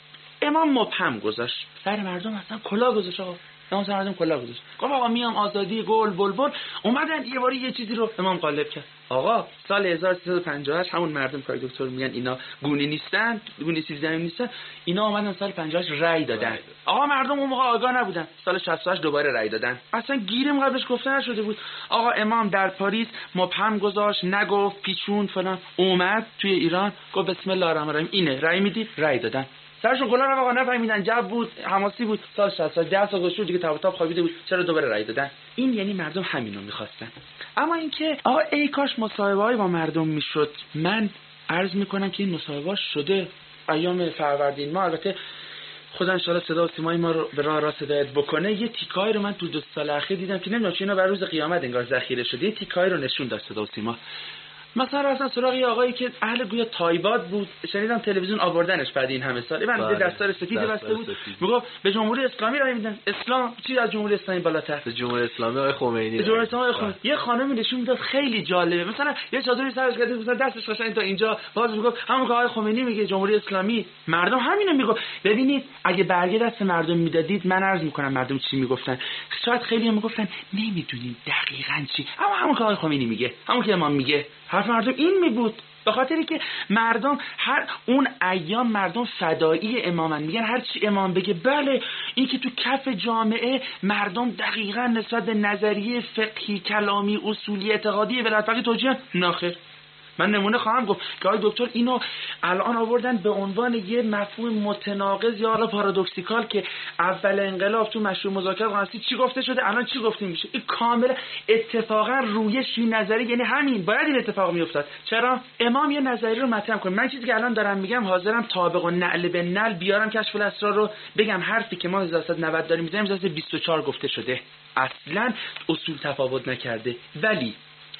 امام مبهم گذاشت سر مردم، اصلا کلا گذاشت. آقا امام سر مردم کلا گذاشت، گفت آقا میام آزادی گل بلبل. اومدن یه باری یه چیزی رو امام قالب کرد. آقا سال هزار و سیصد و پنجاه و هشت همون مردم که دکتر میگن اینا گونی نیستن، گونی سیزده نیستن، اینا اومدن سال پنجاه و هشت رأی دادن. آقا مردم اون موقع آگاه نبودن، سال شصت و هشت دوباره رأی دادن. اصلا گیریم قبلش گفته نشده بود. آقا امام در پاریس مبهم گذاشت، نگفت، پیچوند فلان. اومد توی ایران گفت بسم الله الرحمن الرحیم، اینه رأی میدید، رأی دادن. سرشون کلا رو آقا نفهمیدن، جواب بود، حماسی بود. سال شصت و هشت ده سال گذشت دیگه، تاب تاب خوابیده بود، چرا دوباره رأی دادن؟ این یعنی مردم همینو می‌خواستن. اما اینکه آقا ای کاش مصاحبه‌ای با مردم میشد. من عرض میکنم که این مصاحبه شده ایام فروردین ما. البته خدا ان شاء الله صدا و سیمای ما رو به راه راست هدایت بکنه. یه تیکای رو من تو دو سال اخیر دیدم که نمیدونم چه اینا بر روز قیامت انگار ذخیره شده. یه تیکای رو نشون داد صدا و سیما. مثلا اصلا سراغ یه آقایی که اهل گویا تایباد بود، شنیدم تلویزیون آوردنش بعد این همه سال. من دستار سفید بسته بود، میگفت به جمهوری اسلامی رای میدن. اسلام چی از جمهوری اسلامی بالاتر؟ به جمهوری اسلامی آقای خمینی. به جمهوری اسلامی خمینی. یه خانمی نشون میداد خیلی جالبه، مثلا یه چادری سرش کرده، مثلا دستش قشنگ تا اینجا، باز میگفت همون که آقای خمینی میگه جمهوری اسلامی. مردم همینو میگفت. ببینید اگه برگه دست مردم میدادید، من عرض میکنم مردم چی میگفتن. شاید خیلی هم میگفتن نمیدونیم دقیقاً چی، اما همون که آقای خمینی میگه، همون که امام میگه. حرف مردم این می بود، به خاطری که مردم هر اون ایام مردم فدایی امامن، میگن هر چی امام بگه بله. این که تو کف جامعه مردم دقیقاً نسبت به نظریه فقهی کلامی اصولی اعتقادی ولایت فقیه توجیه ناخر. من نمونه خواهم گفت که آقای دکتر اینو الان آوردن به عنوان یه مفهوم متناقض یا حالا پارادوکسیکال که اول انقلاب تو مشروع مذاکرات قانونی چی گفته شده الان چی گفته میشه. این کاملا اتفاقا رویش این نظری، یعنی همین باید این اتفاق میافتاد. چرا امام یه نظری رو مطرح کنه. من چیزی که الان دارم میگم حاضرم طابق و نعل به نعل بیارم کشف الاسرار رو بگم. حرفی که ما هزار و سیصد و نود داریم میزنیم هزار و سیصد و بیست و چهار گفته شده، اصلا اصول تفاوت نکرده. ولی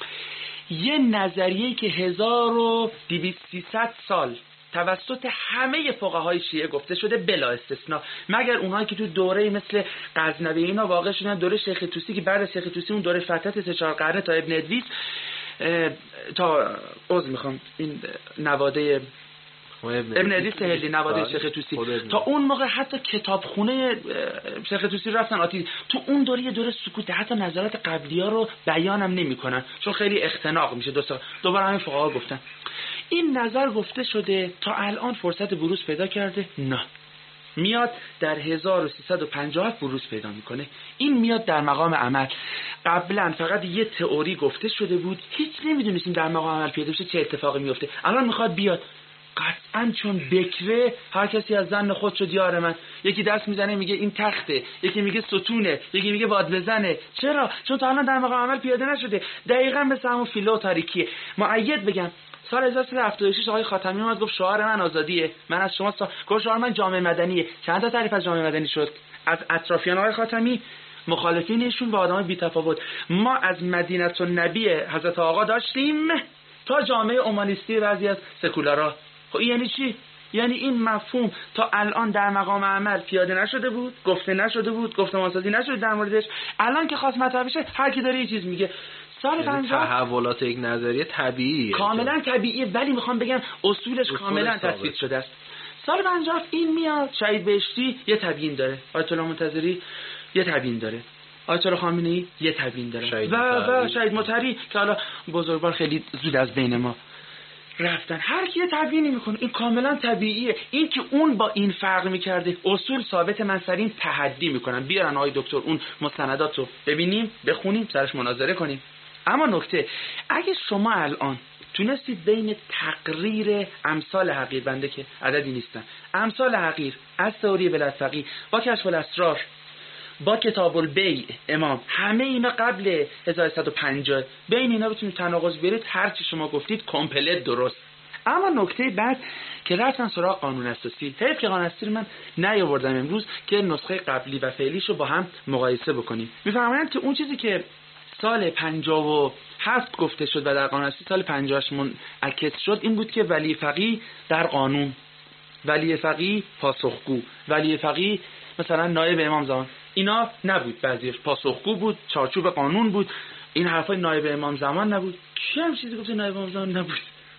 یه نظریه‌ای که هزار و دویست سیصد سال توسط همه فقهای شیعه گفته شده بلا استثناء، مگر اونهایی که تو دوره مثل غزنوی اینا واقع شدن، دوره شیخ طوسی که بعد از شیخ طوسی اون دوره فترت سه چهار قرن تا ابن ادریس تا عذر میخوام این نواده ابن ادریس سهلی نواده شیخ طوسی، تا اون موقع حتی کتابخونه شیخ طوسی رفتن آتی. تو اون دوره یه دوره سکوت، حتی نظرات قبلی‌ها رو بیانم نمی‌کنن چون خیلی اختناق میشه. دو سال دوباره همین فقها گفتن این نظر گفته شده، تا الان فرصت بروز پیدا کرده؟ نه. میاد در هزار و سیصد و پنجاه بروز پیدا میکنه. این میاد در مقام عمل. قبلا فقط یه تئوری گفته شده بود، هیچ نمیدونستیم در مقام عمل پیدا بشه چه اتفاقی میفته. الان میخواد بیاد قطعا چون بکره هر کسی از زن خود شد یار من. یکی دست میزنه میگه این تخته، یکی میگه ستونه، یکی میگه باد بزنه. چرا؟ چون تا الان در مقام عمل پیاده نشده. دقیقاً مثل همون فیلو تاریکیه. مؤید بگم سال هزار و سیصد و هفتاد و شش آقای خاتمی اومد گفت شعار من آزادیه، من از شما سا... گفت شعار من جامعه مدنیه. چند تا تعریف از جامعه مدنی شد از اطرافیان آقای خاتمی، مخالفینشون با آدمای بی‌تفاوت. ما از مدینه النبی حضرت آقا داشتیم تا جامعه اومانیستی بعضی از سکولارا. خب این یعنی چی؟ یعنی این مفهوم تا الان در مقام عمل پیاده نشده بود، گفته نشده بود، گفتمانسازی نشده در موردش. الان که خواست مطرح بشه هر کی داره یه چیز میگه. سال پنجاه تحولات یک نظریه طبیعیه، کاملا طبیعیه، ولی میخوام بگم اصولش کاملا تثبیت شده است. سال پنجاه این میاد شهید بهشتی یه تبیین داره، آیت الله منتظری یه تبیین داره، آیت الله خامنه‌ای یه تبیین داره و و شهید مطهری که حالا بزرگوار خیلی زود از بین ما رفتن. هر کی تبیینی میکنه، این کاملا طبیعیه. این که اون با این فرق میکرده اصول ثابت، من سر این تحدی میکنم بیارن آقای دکتر اون مستندات رو ببینیم، بخونیم، سرش مناظره کنیم. اما نکته، اگه شما الان تونستید بین تقریر امثال حقیر، بنده که عددی نیستن، امثال حقیر از تئوری ولایت فقیه با کشف الاسرار با کتاب البیع امام، همه اینا قبل هزار و سیصد و پنجاه، بین اینا بتونید تناقض بیارید، هر چی شما گفتید کامپلت درست. اما نکته بعد که رفتن سراغ قانون اساسی، حیف که قانون اساسی من نیاوردم امروز که نسخه قبلی و فعلیشو با هم مقایسه بکنیم. میفهمید که اون چیزی که سال پنجاه و هفت گفته شد و در قانون اساسی سال پنجاه منعکس شد این بود که ولی فقیه در قانون، ولی فقیه پاسخگو، ولی فقیه مثلا نایب امام زمان، اینا نبود. بعضیش پاسخگو بود، چارچوب قانون بود. این حرفای نایب امام زمان نبود. کی هم چیزی گفته نایب امام زمان نبود؟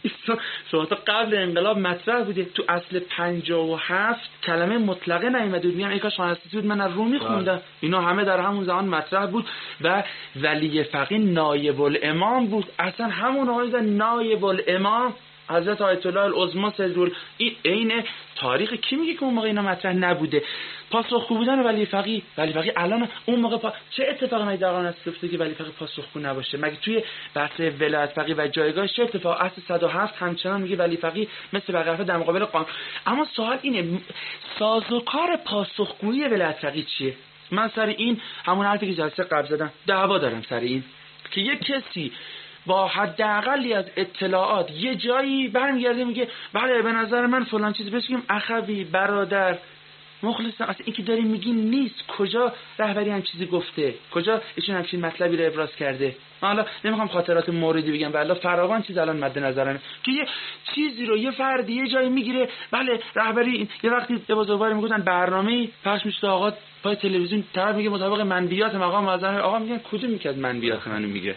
شما تا قبل انقلاب مطرح بوده. تو اصل پنجاه و هفت کلمه مطلقه نیامده بود. میگم ای کاش خانستی بود من از رو میخوندم. اینا همه در همون زمان مطرح بود و ولی فقیه نایب الامام بود. اصلا همون آقای نایب الامام حضرت آیت الله العظمی صدر این عین تاریخ کی میگه که اون موقع اینا مطرح نبوده؟ پاسخگو بودن ولی فقیه، ولی فقیه الان اون موقع پا... چه اتفاقی مگه در قانون اساسی افتاده که ولی فقیه پاسخگو نباشه؟ مگه توی بحث ولایت فقیه و جایگاهش چه اتفاق؟ اصل صد و هفت همچنان میگه ولی فقیه مثل بقیه در مقابل قانون. اما سوال اینه سازوکار پاسخگویی ولایت فقیه چیه؟ من سر این همون حرفی که جلسه قبل زدم دعوا دارم سر این که یک کسی با حداقلی از اطلاعات یه جایی برمیگرده میگه بله به نظر من فلان چیز، بهش میگم اخوی برادر مخلصم. اصلا این که داریم میگیم نیست. کجا رهبری هم چیزی گفته؟ کجا ایشون همچین مطلبی رو ابراز کرده؟ من حالا نمیخوام خاطرات موردی بگم، بله فراوان چیز الان مد نظرمه که یه چیزی رو یه فردی یه جایی میگیره. بله رهبری یه وقتی یه بزرگواری میگفتن برنامه‌ای پخش میشه آقا پای تلویزیون، طرف میگه مطابق منبیات مقام معظم، آقا میگن کدوم میگه از منبیات منو میگه؟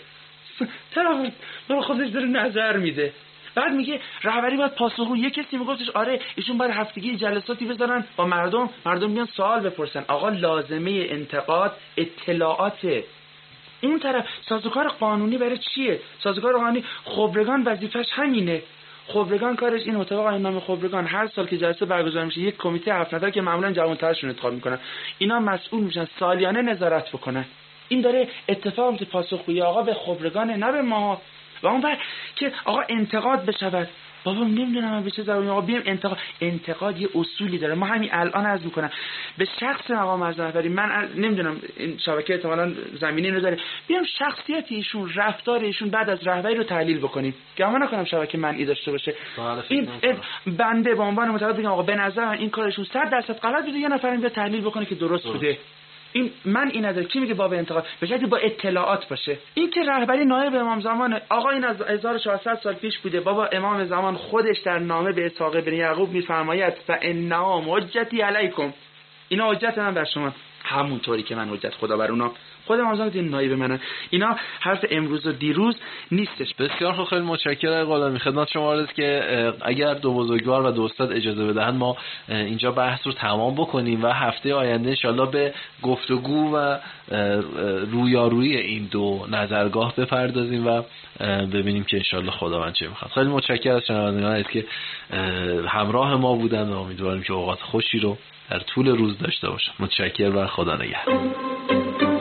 طرف برای خودش داره نظر میده. بعد میگه رهبری باید پاسخگو. یه کسی میگفتش آره ایشون باید هفتگی جلساتی بذارن با مردم، مردم بیان سوال بپرسن. آقا لازمه انتقاد اطلاعاته. اون طرف سازوکار قانونی برای چیه؟ سازوکار قانونی خبرگان وظیفش همینه. خبرگان کارش این مطابق نام خبرگان هر سال که جلسه برگزار میشه یک کمیته هفت نفر که معمولا جوان‌ترشون انتخاب میکنن، اینا مسئول میشن سالیانه نظارت بکنن. این داره اتفاق میفته. پاسخگویی آقا به خبرگانه نه به ما. و اون بعد که آقا انتقاد بشود، بابا نمیدونم من به چه زبانی آقا بیام انتقاد. انتقاد یه اصولی داره. ما همین الان عرض میکنم به شخص مقام معظم رهبری، من نمیدونم این شبکه احتمالاً زمینه رو داره، بیام شخصیت ایشون، رفتار ایشون بعد از رهبری رو تحلیل بکنیم. گمان نکنم شبکه منعی داشته باشه. این بنده به عنوان متعهد بگم آقا به نظر این کارشون صد درصد غلط بوده، یه نفر اینو تحلیل بکنه که درست بوده. این من این نداره. کی میگه باب انتقاد؟ به جدی با اطلاعات باشه. این که رهبری نایب امام زمان آقا این از هزار و چهارصد سال پیش بوده. بابا امام زمان خودش در نامه به اسحاق بن یعقوب میفرماید فإنها حجتی علیکم، اینا حجت من بر شما، همونطوری که من حجت خدا بر اونا. خود امام زمان این نایب منن. اینا حرف امروز و دیروز نیستش. بسیار خوب، خیلی متشکرم غلامی. خدمت شما عرض که اگر دو بزرگوار و دو استاد اجازه بدهند ما اینجا بحث رو تمام بکنیم و هفته آینده انشالله به گفتگو و رویارویی این دو نظرگاه بپردازیم و ببینیم که انشالله خداوند چه میخواد. خیلی متشکرم از شنوندگان که همراه ما بودن و امیدواریم که اوقات خوشی رو در طول روز داشته باشن. متشکرم و خدا نگهدار.